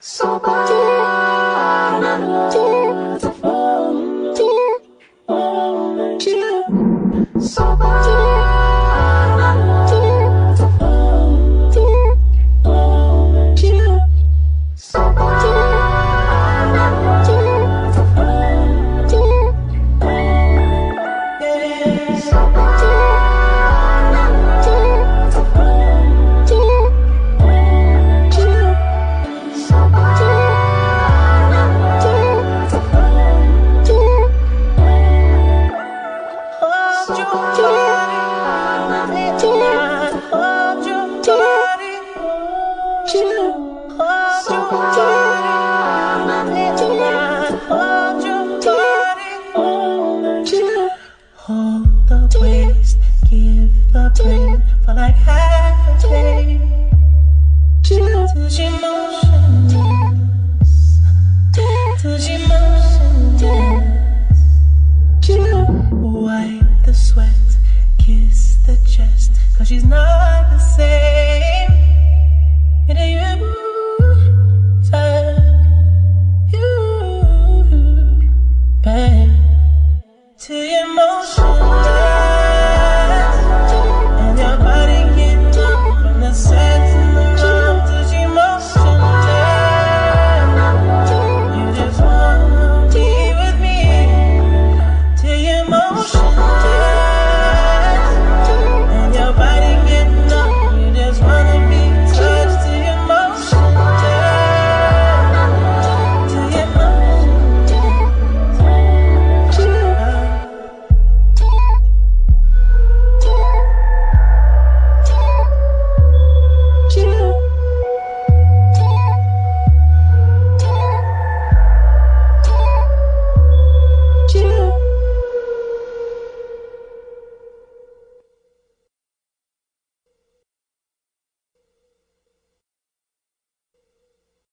So bad, so hold the waist, give the brain for like half a day. Till she motionless, till she motionless. Wipe the sweat, kiss the chest, 'cause she's not